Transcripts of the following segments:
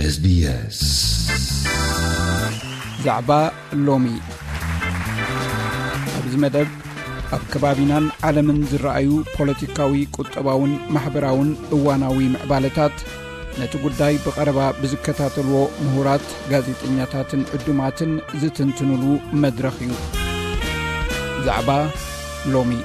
SBS زعبا لومي ኣብዚ መደብ ኣብ ከባቢናን ዓለምን ዝረኣዩ ፖለቲካዊ ቁጠባውን ማሕበራውን እዋናዊ ምዕባለታት ነቲ ጉዳይ ብቐረባ ብዝከታተልዎ ምሁራት ጋዜጠኛታትን ዕዱማትን ዝትንትንሉ መድረኽ እዩ። زعبا لومي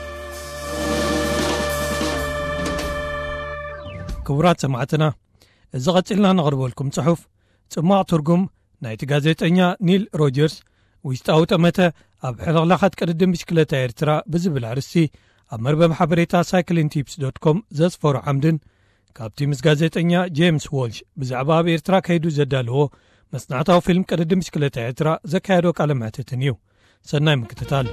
ክቡራት ሰማዕትና እዚ ቀፂልና ነቕርበልኩም ጽሑፍ ጽማቕ ትርጉም ናይቲ ጋዜጠኛ ኒል ሮጀርስ ውሽጣዊ ጠመተ ኣብ ሕልኽላኻት ቅድድም ብሽክለታ ኤርትራ ብዝብል ኣርስቲ ኣብ መርበብ ሓበሬታ cyclingtips.com ዘስፈሩ ዓምድን ካብቲ ምስ ጋዜጠኛ ጄምስ ዎልሽ ብዛዕባ ኣብ ኤርትራ ከይዱ ዘዳልዎ መጽናዕታዊ ፊልም ቅድድም ብሽክለታ ኤርትራ ዘካየዶ ቃለ መሕትትን እዩ። ሰናይ ምክትታል።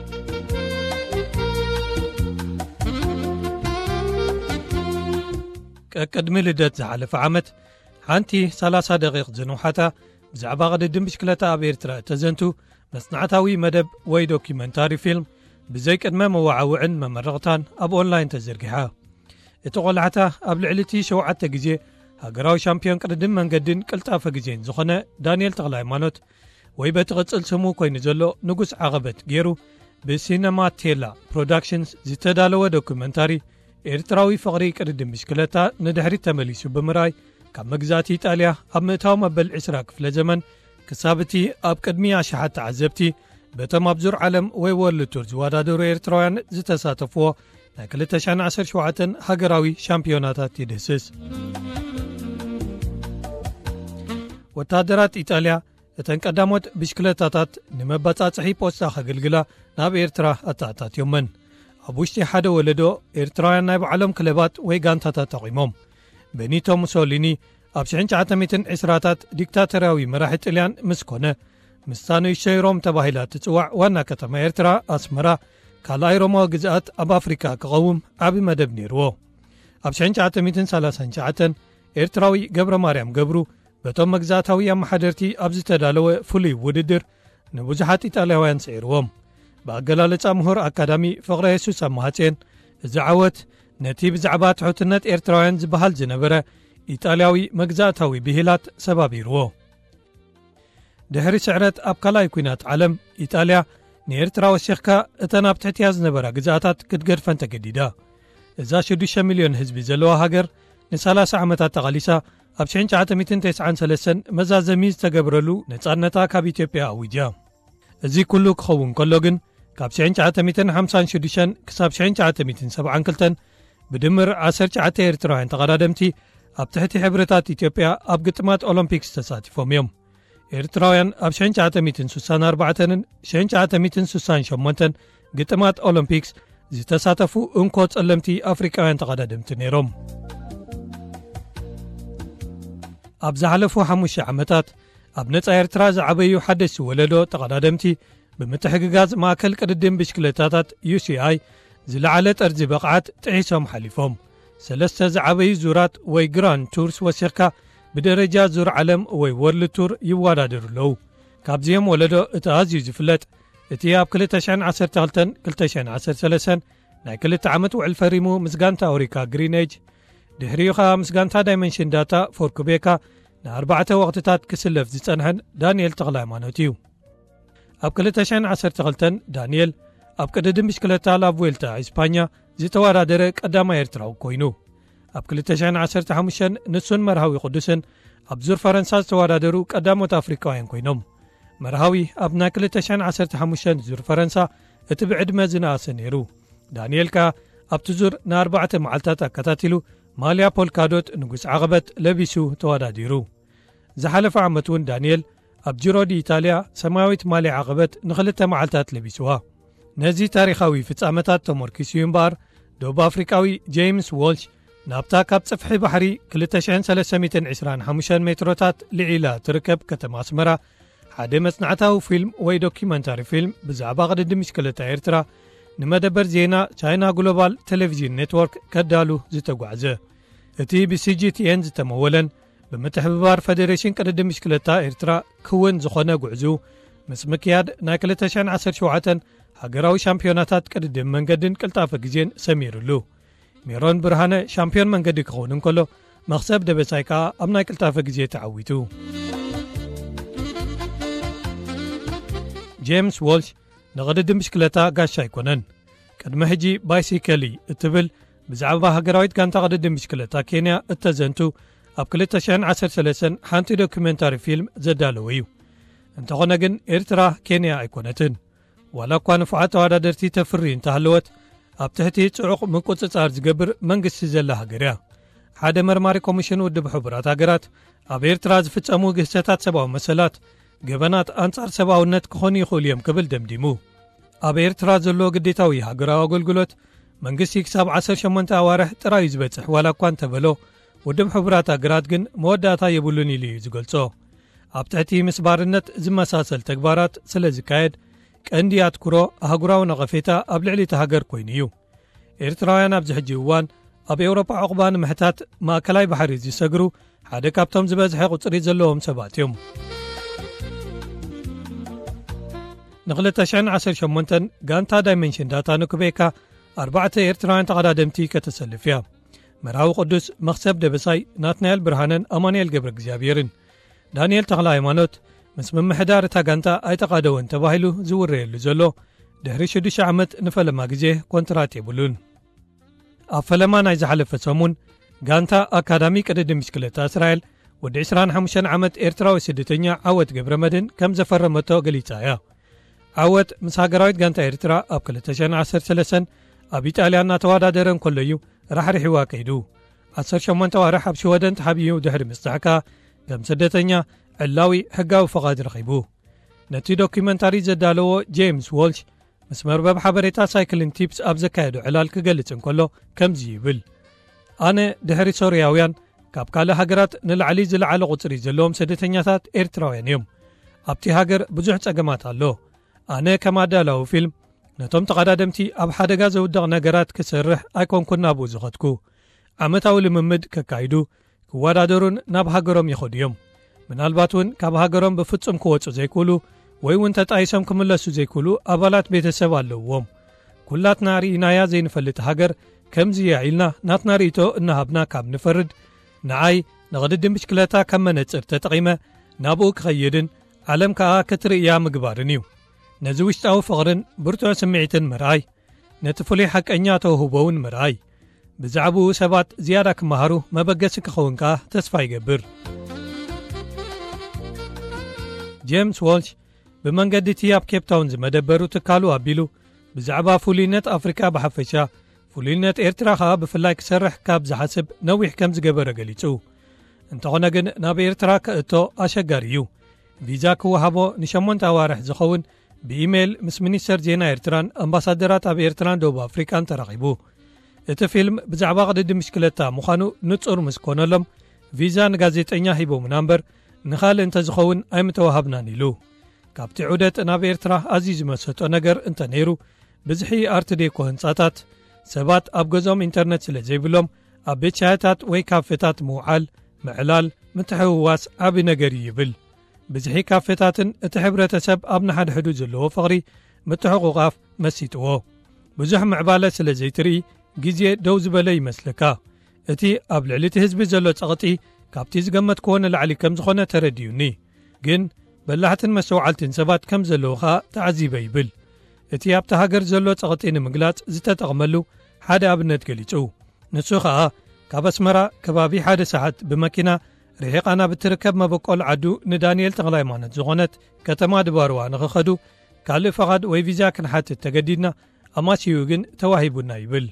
ቅድሚ ልደት ዝሓለፈ ዓመት ሓንቲ 30 ደቂቕ ዝንውሓታ ብዛዕባ ቅድድም ብሽክለታ ኣብ ኤርትራ ተዘንቱ መጽናዕታዊ መደብ ወይ ዶኪመንታሪ ፊልም ብዘይ ቅድመ መዋዓውዕን መመረቕታን ኣብ ኦንላይን ተዘርጊሓ። እቲ ቆልዓታ ኣብ ልዕሊቲ 7 ግዜ ሃገራዊ ሻምፒዮን ቅድድም መንገድን ቅልጣፈ ግዜን ዝኾነ ዳንኤል ተኽለሃይማኖት ወይ በቲ ቅጽል ስሙ ኮይኑ ዘሎ ንጉስ ዓቐበት ገይሩ ብሲነማቴላ ፕሮዳክሽንስ ዝተዳለወ ዶኩመንታሪ ኤርትራዊ ፍቕሪ ቅድድም ብሽክለታ ንድሕሪት ተመሊሱ ብምርኣይ ካብ መግዛእቲ ኢጣልያ ኣብ ምእታዊ መበል 20 ክፍለ ዘመን ክሳብ እቲ ኣብ ቅድሚ ኣሽሓት ተዓዘብቲ በቶም ኣብ ዙር ዓለም ወይ ወርልድ ቱር ዝወዳደሩ ኤርትራውያን ዝተሳተፍዎ ናይ 2017 ሃገራዊ ሻምፒዮናታት ይድህስስ። ወታደራት ኢጣልያ እተን ቀዳሞት ብሽክለታታት ንመባጻጽሒ ፖስታ ከገልግላ ናብ ኤርትራ ኣተኣታትዮመን። ኣብ ውሽጢ ሓደ ወለዶ ኤርትራውያን ናይ ባዕሎም ክለባት ወይ ጋንታታት ተቒሞም። ቤኒቶ ሙሶሊኒ ኣብ 1920ታት ዲክታተርያዊ መራሒ ጣልያን ምስ ኮነ ምስታኑ ሸይሮም ተባሂላ ትጽዋዕ ዋና ከተማ ኤርትራ ኣስመራ ካልኣይ ሮማዊ ግዝኣት ኣብ ኣፍሪካ ክቐውም ዓቢ መደብ ነይርዎ። ኣብ 1939 ኤርትራዊ ገብረ ማርያም ገብሩ በቶም መግዛእታዊ ኣመሓደርቲ ኣብ ዝተዳለወ ፍሉይ ውድድር ንብዙሓት ኢጣልያውያን ስዒርዎም። ብኣገላለጻ ምሁር ኣካዳሚ ፍቕረ የሱስ ኣማሃፅን እዚ ዓወት ነቲ ብዛዕባ ትሑትነት ኤርትራውያን ዝበሃል ዝነበረ ኢጣልያዊ መግዛእታዊ ብሂላት ሰባቢርዎ። ድሕሪ ስዕረት ኣብ ካልኣይ ኩናት ዓለም ኢጣልያ ንኤርትራ ወሲኽካ እተን ኣብ ትሕትያ ዝነበራ ግዛኣታት ክትገድፈን ተገዲዳ። እዛ 6 ሚልዮን ህዝቢ ዘለዋ ሃገር ን30 ዓመታት ተቓሊሳ ኣብ 1993 መዛዘሚ ዝተገብረሉ ነጻነታ ካብ ኢትዮጵያ ኣውጅያ። እዚ ኩሉ ክኸውን ከሎ ግን ካብ 1956 ክሳብ 1972 ብድምር 19 ኤርትራውያን ተቐዳደምቲ ኣብ ትሕቲ ሕብረታት ኢትዮጵያ ኣብ ግጥማት ኦሎምፒክስ ተሳቲፎም እዮም። ኤርትራውያን ኣብ 1964ን 1968 ግጥማት ኦሎምፒክስ ዝተሳተፉ እንኮ ጸለምቲ ኣፍሪካውያን ተቐዳደምቲ ነይሮም። ኣብ ዝሓለፉ 5 ዓመታት ኣብ ነጻ ኤርትራ ዝዓበዩ ሓደስቲ ወለዶ ተቐዳደምቲ ብምትሕግጋዝ ማእከል ቅድድም ብሽክለታታት UCI ዝለዓለ ጠርዚ በቕዓት ጥሒሶም ሓሊፎም። 3 ዝዓበዩ ዙራት ወይ ግራንድ ቱርስ ወሲኽካ ብደረጃ ዙር ዓለም ወይ ወርልድ ቱር ይወዳደሩ ኣለዉ። ካብዚኦም ወለዶ እቲ ኣዝዩ ዝፍለጥ እቲ ኣብ 2012-2013 ናይ 2 ዓመት ውዕል ፈሪሙ ምስ ጋንታ ኣውሪካ ግሪን ኤጅ ድሕሪኡ ኸ ምስ ጋንታ ዳይመንሽን ዳታ ፎር ኩቤካ ን4 ወቕትታት ክስለፍ ዝጸንሐን ዳንኤል ተኽለሃይማኖት እዩ። ኣብ 2012 ዳንኤል ኣብ ቅድድም ብሽክለታ ላ vuelta እስፓኛ ዝተወዳደረ ቀዳማይ ኤርትራዊ ኮይኑ ኣብ 2015 ንሱን መርሃዊ ቅዱስን ኣብ ዙር ፈረንሳ ዝተወዳደሩ ቀዳሞት ኣፍሪካውያን ኮይኖም። መርሃዊ ኣብ ናይ 2015 ዙር ፈረንሳ እቲ ብዕድመ ዝነኣሰ ነይሩ። ዳንኤል ከ ኣብቲ ዙር ን4 መዓልታት ኣከታቲሉ ማልያ ፖልካዶት ንጉስ ዓቐበት ለቢሱ ተወዳዲሩ። ዝሓለፈ ዓመት እውን ዳንኤል ኣብ ጂሮ ዲ ኢጣልያ ሰማያዊት ማልያ ዓቐበት ን2 መዓልታት ለቢስዋ። ነዚ ታሪኻዊ ፍጻመታት ተሞርኪሱ እምበር ደቡብ ኣፍሪካዊ ጄምስ ዎልሽ ናብታ ካብ ጽፍሒ ባሕሪ 2325 ሜትሮታት ልዒላ ትርከብ ከተማ ኣስመራ ሓደ መጽናዕታዊ ፊልም ወይ ዶኪመንታሪ ፊልም ብዛዕባ ቅድድም ብሽክለታ ኤርትራ ንመደበር ዜና ቻይና ግሎባል ቴሌቪዥን ኔትወርክ ከዳሉ ዝተጓዕዘ እቲ ብCGTN ዝተመወለን ብምትሕብባር ፌደሬሽን ቅድድም ብሽክለታ ኤርትራ ክውን ዝኾነ ጉዕዙ ምስ ምክያድ ናይ 2017 ሃገራዊ ሻምፒዮናታት ቅድድም መንገድን ቅልጣፈ ግዜን ሰሚሩሉ። ሜሮን ብርሃነ ሻምፒዮን መንገዲ ክኸውን እንከሎ መኽሰብ ደበሳይ ከዓ ኣብ ናይ ቅልጣፈ ግዜ ተዓዊቱ ጄምስ ዎልሽ ንቕድድም ብሽክለታ ጋሻ ኣይኮነን ቅድሚ ሕጂ ባይሲከሊ እትብል ብዛዕባ ሃገራዊት ጋንታ ቅድድም ብሽክለታ ኬንያ እተዘንቱ ኣብ 2013 ሓንቲ ዶኩሜንታሪ ፊልም ዘዳለወ እዩ እንተኾነ ግን ኤርትራ ኬንያ ኣይኮነትን ዋላ እኳ ንፉዓት ተወዳደርቲ ተፍሪ እንተሃለወት ኣብ ትሕቲ ጽዑቕ ምቁፅጻር ዝገብር መንግስቲ ዘላ ሃገር እያ ሓደ መርማሪ ኮሚሽን ውድብ ሕቡራት ሃገራት ኣብ ኤርትራ ዝፍጸሙ ግህሰታት ሰብኣዊ መሰላት ገበናት ኣንጻር ሰብኣውነት ክኾኑ ይኽእሉ እዮም ክብል ደምዲሙ ኣብ ኤርትራ ዘሎ ግዴታዊ ሃገራዊ ኣገልግሎት መንግስቲ ክሳብ 18 ኣዋርሕ ጥራዩ ዝበጽሕ ዋላ እኳ እንተበሎ ውድብ ሕቡራት ሃገራት ግን መወዳእታ የብሉን ኢሉ እዩ ዝገልጾ ኣብ ትሕቲ ምስባርነት ዝመሳሰል ተግባራት ስለ ዝካየድ ቀንዲ ኣትኩሮ ኣህጉራዊ ነቐፌታ ኣብ ልዕሊ እቲ ሃገር ኮይኑ እዩ ኤርትራውያን ኣብዚ ሕጂ እዋን ኣብ ኤውሮጳ ዕቑባ ንምሕታት ማእከላይ ባሕሪ ዝሰግሩ ሓደ ካብቶም ዝበዝሐ ቁፅሪ ዘለዎም ሰባት እዮም ን2018 ጋንታ ዳይሜንሽን ዳታ ንክቤካ 4 ኤርትራውያን ተቐዳደምቲ ከተሰልፍ እያ መርሃዊ ቅዱስ መኽሰብ ደበሳይ ናትናኤል ብርሃነን ኣማንኤል ገብረ እግዚኣብሔርን ዳንኤል ተኽለ ሃይማኖት ምስ ምምሕዳር እታ ጋንታ ኣይተቓደወን ተባሂሉ ዝውረየሉ ዘሎ ድሕሪ 6 ዓመት ንፈለማ ግዜ ኮንትራት የብሉን ኣብ ፈለማ ናይ ዝሓለፈ ሰሙን ጋንታ ኣካዳሚ ቅድድም ብሽክለታ እስራኤል ወዲ 25 ዓመት ኤርትራዊ ስደተኛ ዓወት ገብረ መድህን ከም ዘፈረመቶ ገሊጻ እያ ዓወት ምስ ሃገራዊት ጋንታ ኤርትራ ኣብ 2013 ኣብ ኢጣልያ እናተወዳደረን ከሎ እዩ ራሕሪሕዋ ከይዱ 18 ዋርሕ ኣብ ሽወደን ተሓቢዩ ድሕሪ ምስታሕካ ከም ስደተኛ ዕላዊ ሕጋዊ ፈቓድ ረኺቡ ነቲ ዶኩሜንታሪ ዘዳለዎ ጄምስ ዎልሽ ምስ መርበብ ሓበሬታ ሳይክሊን ቲፕስ ኣብ ዘካየዱ ዕላል ክገልጽ እንከሎ ከምዚ ይብል ኣነ ድሕሪ ሶርያውያን ካብ ካልእ ሃገራት ንላዕሊ ዝለዓለ ቁፅሪ ዘለዎም ስደተኛታት ኤርትራውያን እዮም ኣብቲ ሃገር ብዙሕ ጸገማት ኣሎ ኣነ ከም ኣዳላዊ ፊልም ነቶም ተቐዳደምቲ ኣብ ሓደጋ ዘውድቕ ነገራት ክሰርሕ ኣይኮንኩን ናብኡ ዝኸድኩ ዓመታዊ ልምምድ ከካይዱ ክወዳደሩን ናብ ሃገሮም ይኸዱ እዮም ምናልባት እውን ካብ ሃገሮም ብፍጹም ክወፁ ዘይክእሉ ወይ እውን ተጣይሶም ክምለሱ ዘይክእሉ ኣባላት ቤተሰብ ኣለዎም ኩላትና ርኢናያ ዘይንፈልጥ ሃገር ከምዚ እያ ኢልና ናትና ርእቶ እናሃብና ካብ ንፈርድ ንዓይ ንቕድድም ብሽክለታ ከም መነጽር ተጠቒመ ናብኡ ክኸይድን ዓለም ከዓ ክትርእያ ምግባርን እዩ ነዚ ውሽጣዊ ፍቕርን ብርቱዕ ስምዒትን ምርኣይ ነቲ ፍሉይ ሓቀኛ ተውህቦውን ምርኣይ ብዛዕባኡ ሰባት ዝያዳ ክመሃሩ መበገሲ ክኸውን ከዓ ተስፋ ይገብር ጄምስ ዎልሽ ብመንገዲ እቲ ኣብ ኬፕታውን ዝመደበሩ ትካሉ ኣቢሉ ብዛዕባ ፍሉይነት ኣፍሪካ ብሓፈሻ ፍሉይነት ኤርትራ ከዓ ብፍላይ ክሰርሕ ካብ ዝሓስብ ነዊሕ ከም ዝገበረ ገሊጹ እንተኾነ ግን ናብ ኤርትራ ክእቶ ኣሸጋሪ እዩ ቪዛ ክወሃቦ ን8 ኣዋርሕ ዝኸውን ብኢሜይል ምስ ሚኒስተር ዜና ኤርትራን ኣምባሳደራት ኣብ ኤርትራን ደቡብ ኣፍሪካን ተራኺቡ እቲ ፊልም ብዛዕባ ቅድድም ብሽክለታ ምዃኑ ንጹር ምስ ኮነሎም ቪዛ ንጋዜጠኛ ሂቦም ናምበር ንኻልእ እንተዝኸውን ኣይምተዋሃብናን ኢሉ ካብቲ ዑደት ናብ ኤርትራ ኣዝዩ ዝመሰጦ ነገር እንተ ነይሩ ብዝሒ ኣርትዴኮ ህንጻታት ሰባት ኣብ ገዞም ኢንተርነት ስለ ዘይብሎም ኣብ ቤት ሻሂታት ወይ ካፌታት ምውዓል ምዕላል ምትሕውዋስ ዓብ ነገር ይብል ብዝሒ ካፌታትን እቲ ሕብረተሰብ ኣብ ናሓድሕዱ ዘለዎ ፍቕሪ ምትሕቑቓፍ መሲጥዎ ብዙሕ ምዕባለ ስለ ዘይትርኢ ግዜ ደው ዝበለ ይመስለካ እቲ ኣብ ልዕሊ እቲ ህዝቢ ዘሎ ጸቕጢ ካብቲ ዝገመትክዎ ንላዕሊ ከም ዝኾነ ተረዲዩኒ ግን በላሕትን መሰውዓልትን ሰባት ከም ዘለውኻ ተዓዚበ ይብል እቲ ኣብቲ ሃገር ዘሎ ጸቕጢ ንምግላጽ ዝተጠቕመሉ ሓደ ኣብነት ገሊጹ ንሱ ከዓ ካብ ኣስመራ ከባቢ 1 ሰዓት ብመኪና ርሒቓና ብትርከብ መበቆል ዓዱ ንዳንኤል ተኽለ ሃይማኖት ዝኾነት ከተማ ድባርዋ ንኽኸዱ ካልእ ፈቓድ ወይ ቪዛ ክንሓትት ተገዲድና ኣማሲዩ ግን ተዋሂቡና ይብል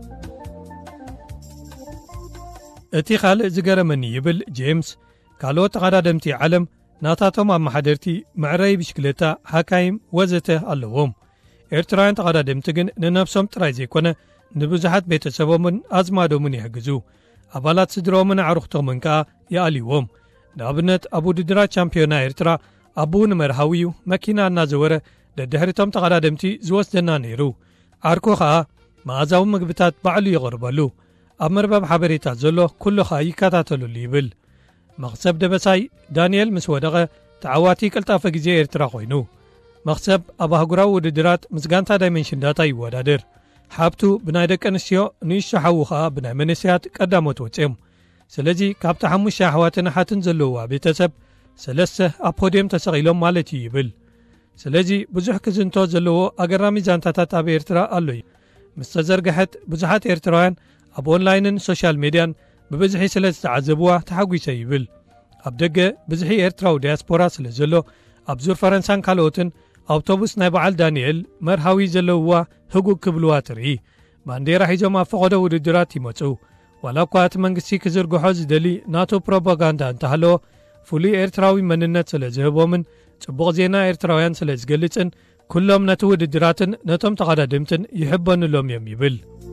እቲ ካልእ ዝገረመኒ ይብል ጄምስ ካልኦት ተቐዳደምቲ ዓለም ናታቶም ኣመሓደርቲ ምዕረይ ብሽክለታ ሓካይም ወዘተ ኣለዎም ኤርትራውያን ተቐዳደምቲ ግን ንነፍሶም ጥራይ ዘይኮነ ንብዙሓት ቤተሰቦምን ኣዝማዶምን ይሕግዙ ኣባላት ስድሮምን ኣዕሩኽቶምን ከዓ ይኣልይዎም ንኣብነት ኣብ ውድድራት ቻምፒዮና ኤርትራ ኣቦኡ ንመርሃዊዩ መኪና እናዘወረ ደድሕሪቶም ተቐዳደምቲ ዝወስደና ነይሩ ዓርኮ ከዓ መኣዛዊ ምግብታት ባዕሉ ይቕርበሉ ኣብ መርበብ ሓበሬታት ዘሎ ኩሉ ከዓ ይከታተሉሉ ይብል መኽሰብ ደበሳይ ዳንኤል ምስ ወደቐ ተዓዋቲ ቅልጣፈ ግዜ ኤርትራ ኮይኑ መኽሰብ ኣብ ኣህጉራዊ ውድድራት ምስ ጋንታ ዳይሜንሽን ዳታ ይወዳደር ሓብቱ ብናይ ደቂ ኣንስትዮ ንይሸሓዉ ከዓ ብናይ መንእሰያት ቀዳሞት ወፅዮም ስለዚ ካብቲ 5 ኣሕዋትን ሓትን ዘለውዋ ቤተሰብ 3 ኣብ ፖድዮም ተሰቒሎም ማለት እዩ ይብል ስለዚ ብዙሕ ክዝንቶ ዘለዎ ኣገራሚ ዛንታታት ኣብ ኤርትራ ኣሎ እዩ ምስ ተዘርግሐት ብዙሓት ኤርትራውያን ኣብ ኦንላይንን ሶሻል ሜድያን ብብዝሒ ስለ ዝተዓዘብዋ ተሓጒሰ ይብል ኣብ ደገ ብዙሒ ኤርትራዊ ዲያስፖራ ስለ ዘሎ ኣብ ዙር ፈረንሳን ካልኦትን ኣውቶቡስ ናይ በዓል ዳንኤል መርሃዊ ዘለውዋ ህጉግ ክብልዋ ትርኢ ባንዴራ ሒዞም ኣብ ፈቐዶ ውድድራት ይመፁ ዋላ እኳ እቲ መንግስቲ ክዝርግሖ ዝደሊ ናቶ ፕሮፓጋንዳ እንተሃለዎ ፍሉይ ኤርትራዊ መንነት ስለ ዝህቦምን ጽቡቕ ዜና ኤርትራውያን ስለ ዝገልጽን ኩሎም ነቲ ውድድራትን ነቶም ተቐዳድምትን ይሕበኑሎም እዮም ይብል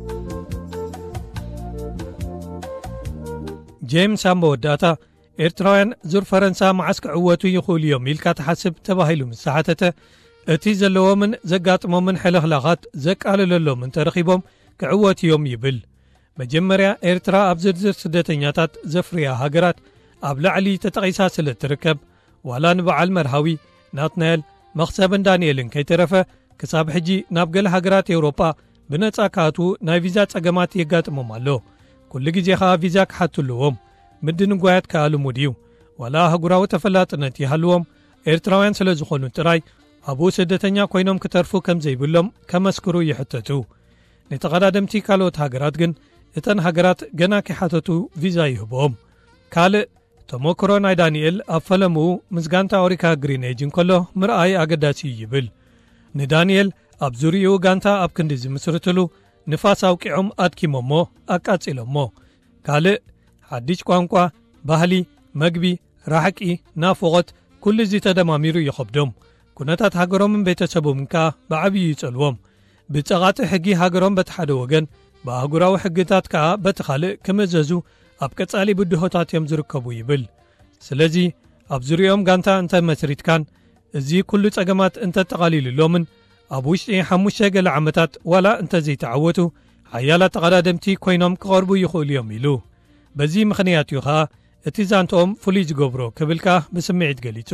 ጄምስ ኣብ መወዳእታ ኤርትራውያን ዙር ፈረንሳ መዓስ ክዕወቱ ይኽእሉ እዮም ኢልካ ተሓስብ ተባሂሉ ምስ ተሓተተ እቲ ዘለዎምን ዘጋጥሞምን ሕልኽላኻት ዘቃልለሎምን ተረኺቦም ክዕወት እዮም ይብል መጀመርያ ኤርትራ ኣብ ዝርዝር ስደተኛታት ዘፍርያ ሃገራት ኣብ ላዕሊ ተጠቒሳ ስለ ትርከብ ዋላ ንበዓል መርሃዊ ናትናኤል መኽሰብን ዳንኤልን ከይተረፈ ክሳብ ሕጂ ናብ ገለ ሃገራት ኤውሮጳ ብነጻ ካኣትዉ ናይ ቪዛ ጸገማት የጋጥሞም ኣሎ ኩሉ ግዜ ኸዓ ቪዛ ክሓትልዎም ምድንጓያት ከኣልሙድ እዩ ዋላ ኣህጉራዊ ተፈላጥነት ይሃልዎም ኤርትራውያን ስለ ዝኾኑ ጥራይ ኣብኡ ስደተኛ ኮይኖም ክተርፉ ከም ዘይብሎም ከመስክሩ ይሕተቱ ንተቐዳድምቲ ካልኦት ሃገራት ግን እተን ሃገራት ገና ከይሓተቱ ቪዛ ይህቦም ካልእ ተሞክሮ ናይ ዳንኤል ኣብ ፈለምኡ ምስ ጋንታ ኣውሪካ ግሪኔጅ እንከሎ ምርኣይ ኣገዳሲ ይብል ንዳንኤል ኣብ ዙርኡ ጋንታ ኣብ ክንዲ ዝምስርትሉ ንፋስ ኣውቂዖም ኣድኪሞሞ ኣቃጺሎሞ ካልእ ሓድሽ ቋንቋ ባህሊ መግቢ ራሕቂ ናፍቖት ኩሉ እዚ ተደማሚሩ ይኸብዶም ኩነታት ሃገሮምን ቤተሰቦምን ከዓ ብዓብዪ ይጸልዎም ብጸቓጢ ሕጊ ሃገሮም በቲ ሓደ ወገን ብኣህጉራዊ ሕግታት ከዓ በቲ ካልእ ክምእዘዙ ኣብ ቀጻሊ ብድሆታት እዮም ዝርከቡ ይብል ስለዚ ኣብ ዙርኦም ጋንታ እንተ መስሪትካን እዚ ኩሉ ጸገማት እንተጠቓሊሉሎምን ኣብ ውሽጢ 5 ገለ ዓመታት ዋላ እንተዘይተዓወቱ ሓያላት ተቐዳድምቲ ኮይኖም ክቐርቡ ይኽእሉ እዮም ኢሉ በዚ ምኽንያት እዩ ኸዓ እቲ ዛንትኦም ፍሉይ ዝገብሮ ክብልካ ብስምዒት ገሊጹ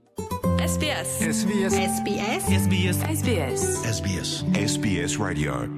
SBS Radio